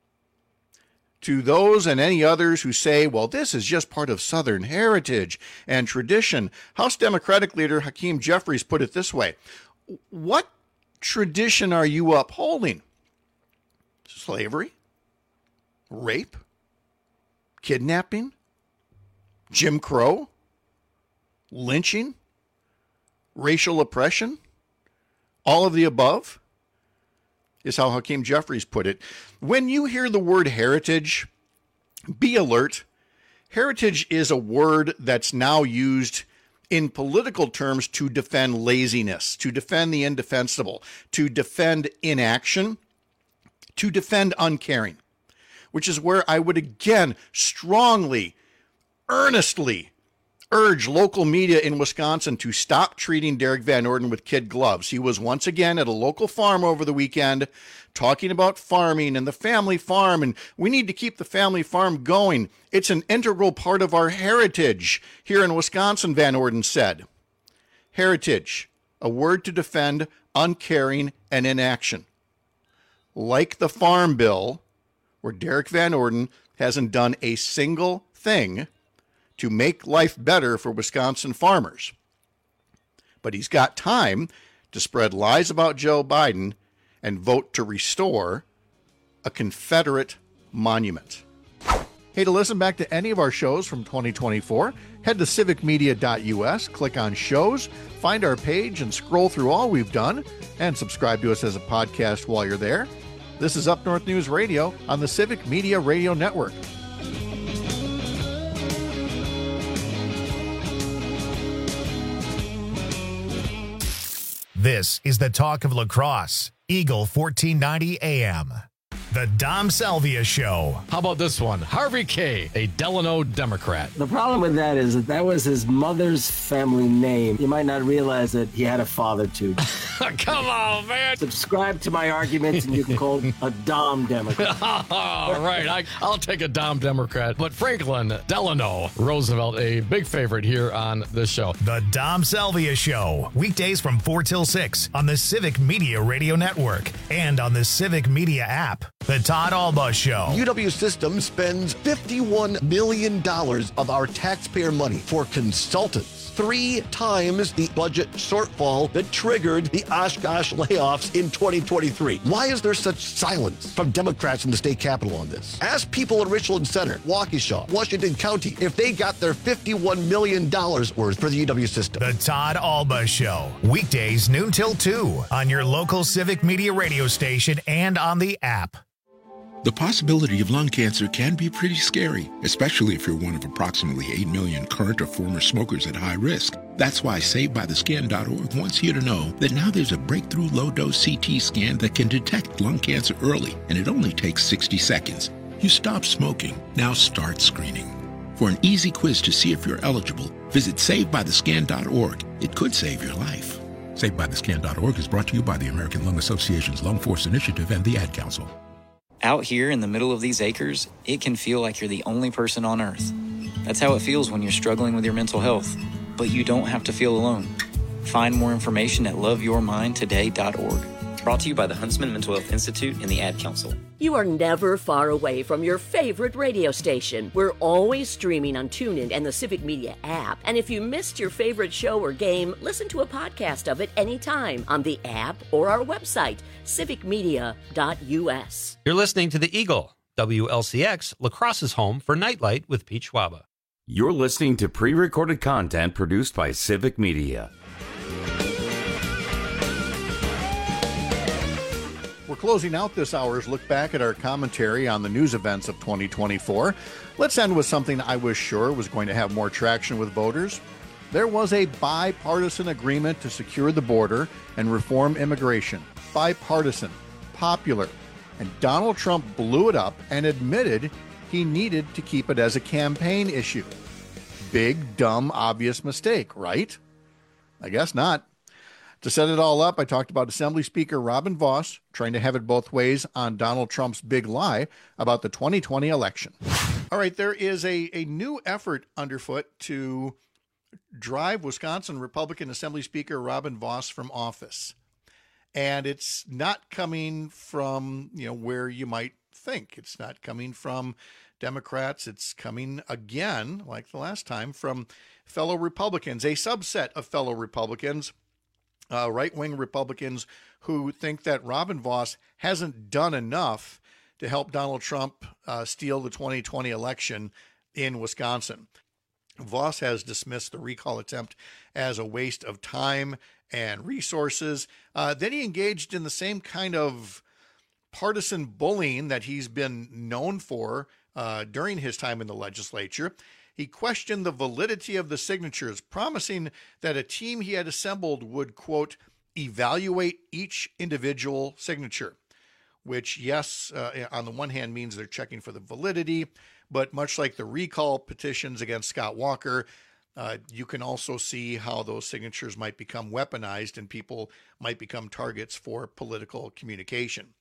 To those and any others who say, well, this is just part of Southern heritage and tradition, House Democratic leader Hakeem Jeffries put it this way: what tradition are you upholding? Slavery? Rape? Kidnapping? Jim Crow? Lynching? Racial oppression? All of the above? Is how Hakeem Jeffries put it. When you hear the word heritage, be alert. Heritage is a word that's now used in political terms to defend laziness, to defend the indefensible, to defend inaction, to defend uncaring, which is where I would again strongly, earnestly urge local media in Wisconsin to stop treating Derek Van Orden with kid gloves. He was once again at a local farm over the weekend talking about farming and the family farm, and we need to keep the family farm going. It's an integral part of our heritage here in Wisconsin, Van Orden said. Heritage, a word to defend uncaring and inaction. Like the Farm Bill, where Derek Van Orden hasn't done a single thing to make life better for Wisconsin farmers. But he's got time to spread lies about Joe Biden and vote to restore a Confederate monument. Hey, to listen back to any of our shows from 2024, head to civicmedia.us, click on shows, find our page, and scroll through all we've done, and subscribe to us as a podcast while you're there. This is Up North News Radio on the Civic Media Radio Network. This is the talk of lacrosse. Eagle 1490 AM. The Dom Salvia Show. How about this one? Harvey K., a Delano Democrat. The problem with that is that was his mother's family name. You might not realize that he had a father, too. Come on, man. Subscribe to my arguments and you can call a Dom Democrat. All right, I'll take a Dom Democrat. But Franklin Delano Roosevelt, a big favorite here on this show. The Dom Salvia Show. Weekdays from 4 till 6 on the Civic Media Radio Network and on the Civic Media app. The Todd Alba Show. UW System spends $51 million of our taxpayer money for consultants. 3 times the budget shortfall that triggered the Oshkosh layoffs in 2023. Why is there such silence from Democrats in the state capitol on this? Ask people in Richland Center, Waukesha, Washington County, if they got their $51 million worth for the UW System. The Todd Alba Show. Weekdays noon till 2 on your local Civic Media radio station and on the app. The possibility of lung cancer can be pretty scary, especially if you're one of approximately 8 million current or former smokers at high risk. That's why SaveByTheScan.org wants you to know that now there's a breakthrough low-dose CT scan that can detect lung cancer early, and it only takes 60 seconds. You stop smoking, now start screening. For an easy quiz to see if you're eligible, visit SaveByTheScan.org. It could save your life. SaveByTheScan.org is brought to you by the American Lung Association's Lung Force Initiative and the Ad Council. Out here in the middle of these acres, it can feel like you're the only person on Earth. That's how it feels when you're struggling with your mental health. But you don't have to feel alone. Find more information at loveyourmindtoday.org. Brought to you by the Huntsman Mental Health Institute and the Ad Council. You are never far away from your favorite radio station. We're always streaming on TuneIn and the Civic Media app. And if you missed your favorite show or game, listen to a podcast of it anytime on the app or our website, civicmedia.us. You're listening to The Eagle, WLCX, Lacrosse's home for Nightlight with Pete Schwaba. You're listening to pre-recorded content produced by Civic Media. We're closing out this hour's look back at our commentary on the news events of 2024. Let's end with something I was sure was going to have more traction with voters. There was a bipartisan agreement to secure the border and reform immigration. Bipartisan, popular, and Donald Trump blew it up and admitted he needed to keep it as a campaign issue. Big, dumb, obvious mistake, right? I guess not. To set it all up, I talked about Assembly Speaker Robin Vos trying to have it both ways on Donald Trump's big lie about the 2020 election. All right, there is a new effort underfoot to drive Wisconsin Republican Assembly Speaker Robin Vos from office. And it's not coming from, where you might think. It's not coming from Democrats. It's coming again, like the last time, from fellow Republicans, a subset of fellow Republicans, right-wing Republicans who think that Robin Vos hasn't done enough to help Donald Trump steal the 2020 election in Wisconsin. Vos has dismissed the recall attempt as a waste of time and resources. Then he engaged in the same kind of partisan bullying that he's been known for during his time in the legislature. He questioned the validity of the signatures, promising that a team he had assembled would, quote, evaluate each individual signature, which, yes, on the one hand means they're checking for the validity, but much like the recall petitions against Scott Walker, you can also see how those signatures might become weaponized and people might become targets for political communication.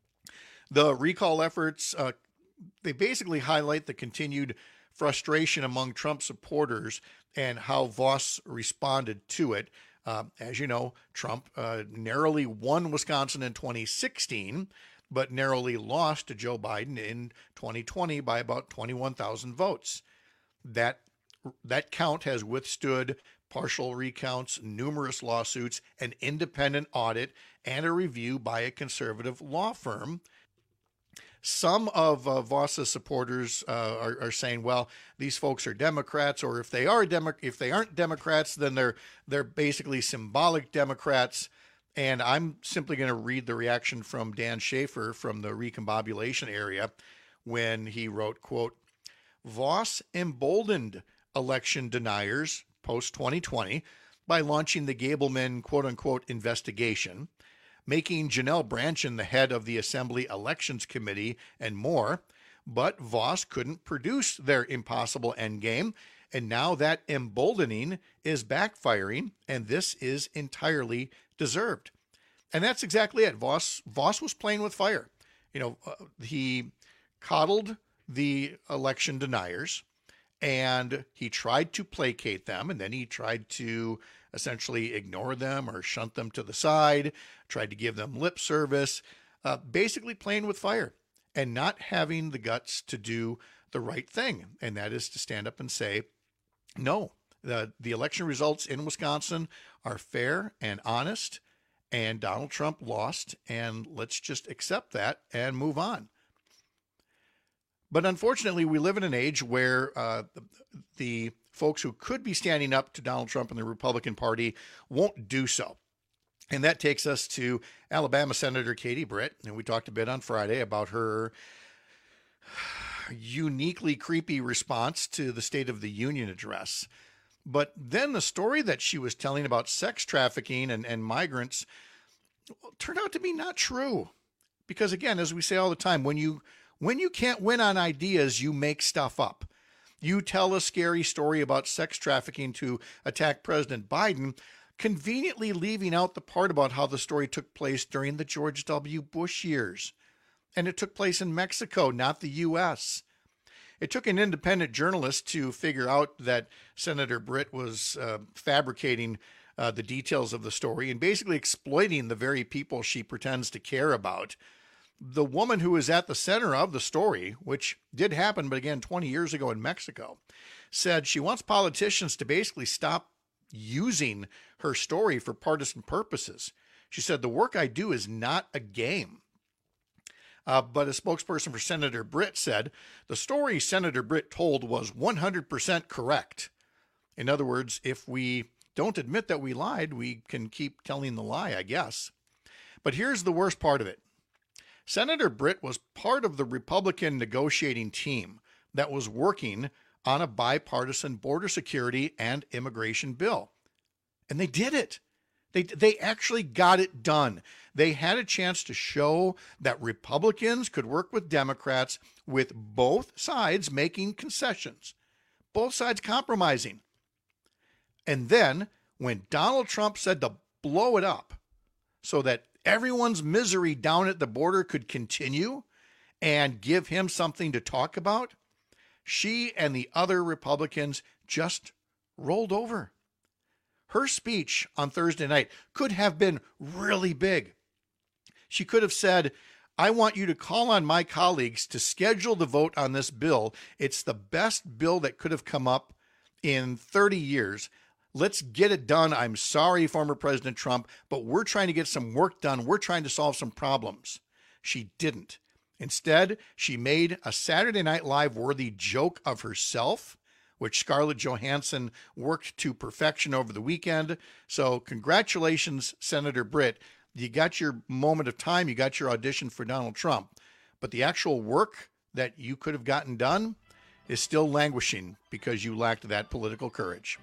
The recall efforts, they basically highlight the continued frustration among Trump supporters and how Vos responded to it. As you know, Trump narrowly won Wisconsin in 2016, but narrowly lost to Joe Biden in 2020 by about 21,000 votes. That count has withstood partial recounts, numerous lawsuits, an independent audit, and a review by a conservative law firm. Some of Vos's supporters are saying, well, these folks are Democrats, or if they aren't Democrats, then they're basically symbolic Democrats. And I'm simply going to read the reaction from Dan Schaefer from the Recombobulation area when he wrote, quote, Vos emboldened election deniers post-2020 by launching the Gableman quote-unquote investigation, making Janelle Brandtjen the head of the Assembly Elections Committee, and more. But Vos couldn't produce their impossible endgame, and now that emboldening is backfiring, and this is entirely deserved. And that's exactly it. Vos was playing with fire. He coddled the election deniers, and he tried to placate them, and then he tried to essentially ignore them or shunt them to the side, tried to give them lip service, basically playing with fire and not having the guts to do the right thing, and that is to stand up and say, no, the election results in Wisconsin are fair and honest, and Donald Trump lost, and let's just accept that and move on. But unfortunately, we live in an age where the folks who could be standing up to Donald Trump and the Republican Party won't do so. And that takes us to Alabama Senator Katie Britt. And we talked a bit on Friday about her uniquely creepy response to the State of the Union address. But then the story that she was telling about sex trafficking and migrants turned out to be not true. Because again, as we say all the time, when you can't win on ideas, you make stuff up. You tell a scary story about sex trafficking to attack President Biden, conveniently leaving out the part about how the story took place during the George W. Bush years. And it took place in Mexico, not the U.S. It took an independent journalist to figure out that Senator Britt was fabricating the details of the story and basically exploiting the very people she pretends to care about. The woman who is at the center of the story, which did happen, but again, 20 years ago in Mexico, said she wants politicians to basically stop using her story for partisan purposes. She said, the work I do is not a game. But a spokesperson for Senator Britt said, the story Senator Britt told was 100% correct. In other words, if we don't admit that we lied, we can keep telling the lie, I guess. But here's the worst part of it. Senator Britt was part of the Republican negotiating team that was working on a bipartisan border security and immigration bill. And they did it. They actually got it done. They had a chance to show that Republicans could work with Democrats with both sides making concessions, both sides compromising. And then when Donald Trump said to blow it up so that everyone's misery down at the border could continue and give him something to talk about, she and the other Republicans just rolled over. Her speech on Thursday night could have been really big. She could have said, I want you to call on my colleagues to schedule the vote on this bill. It's the best bill that could have come up in 30 years. Let's get it done. I'm sorry, former President Trump, but we're trying to get some work done. We're trying to solve some problems. She didn't. Instead, she made a Saturday Night Live worthy joke of herself, which Scarlett Johansson worked to perfection over the weekend. So congratulations, Senator Britt. You got your moment of time. You got your audition for Donald Trump. But the actual work that you could have gotten done is still languishing because you lacked that political courage.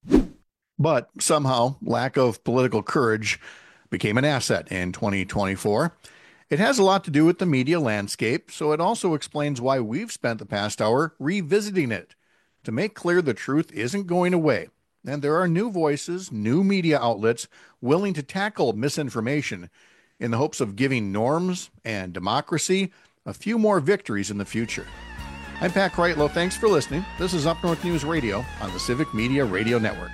But somehow, lack of political courage became an asset in 2024. It has a lot to do with the media landscape, so it also explains why we've spent the past hour revisiting it to make clear the truth isn't going away. And there are new voices, new media outlets willing to tackle misinformation in the hopes of giving norms and democracy a few more victories in the future. I'm Pat Kreitlow. Thanks for listening. This is Up North News Radio on the Civic Media Radio Network.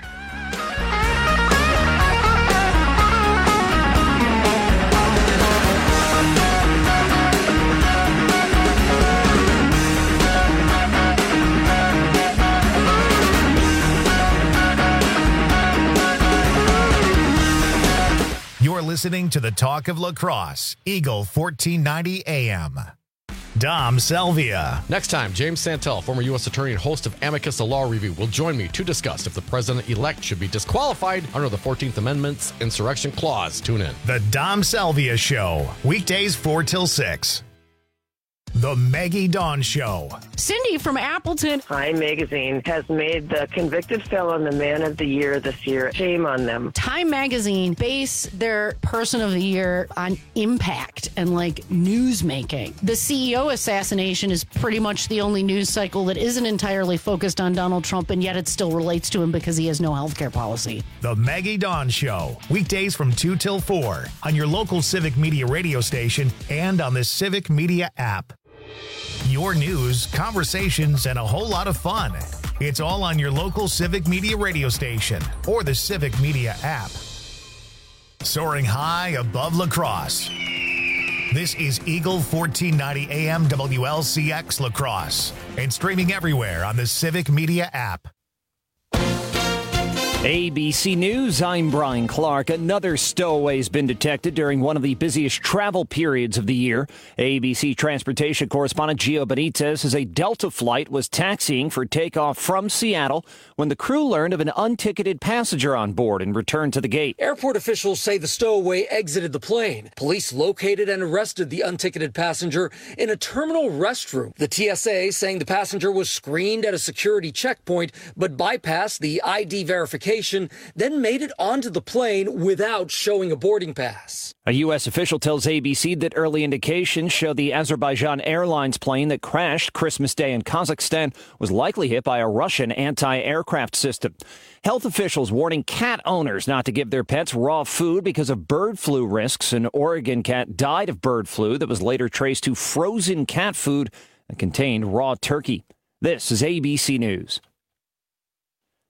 You're listening to the Talk of La Crosse, Eagle 1490 AM. Dom Salvia. Next time, James Santel, former U.S. attorney and host of Amicus, the Law Review, will join me to discuss if the president-elect should be disqualified under the 14th Amendment's insurrection clause. Tune in. The Dom Salvia Show, weekdays 4 till 6. The Maggie Dawn Show, Cindy from Appleton. Time Magazine has made the convicted felon the man of the year this year. Shame on them. Time Magazine base their person of the year on impact and like news making. The CEO assassination is pretty much the only news cycle that isn't entirely focused on Donald Trump, and yet it still relates to him because he has no health care policy. The Maggie Dawn Show, weekdays from 2 till 4 on your local Civic Media radio station and on the Civic Media app. Your news, conversations, and a whole lot of fun. It's all on your local Civic Media radio station or the Civic Media app. Soaring high above La Crosse. This is Eagle 1490 AM WLCX La Crosse and streaming everywhere on the Civic Media app. ABC News, I'm Brian Clark. Another stowaway has been detected during one of the busiest travel periods of the year. ABC transportation correspondent Gio Benitez says a Delta flight was taxiing for takeoff from Seattle when the crew learned of an unticketed passenger on board and returned to the gate. Airport officials say the stowaway exited the plane. Police located and arrested the unticketed passenger in a terminal restroom. The TSA saying the passenger was screened at a security checkpoint but bypassed the ID verification, then made it onto the plane without showing a boarding pass. A U.S. official tells ABC that early indications show the Azerbaijan Airlines plane that crashed Christmas Day in Kazakhstan was likely hit by a Russian anti-aircraft system. Health officials warning cat owners not to give their pets raw food because of bird flu risks. An Oregon cat died of bird flu that was later traced to frozen cat food that contained raw turkey. This is ABC News.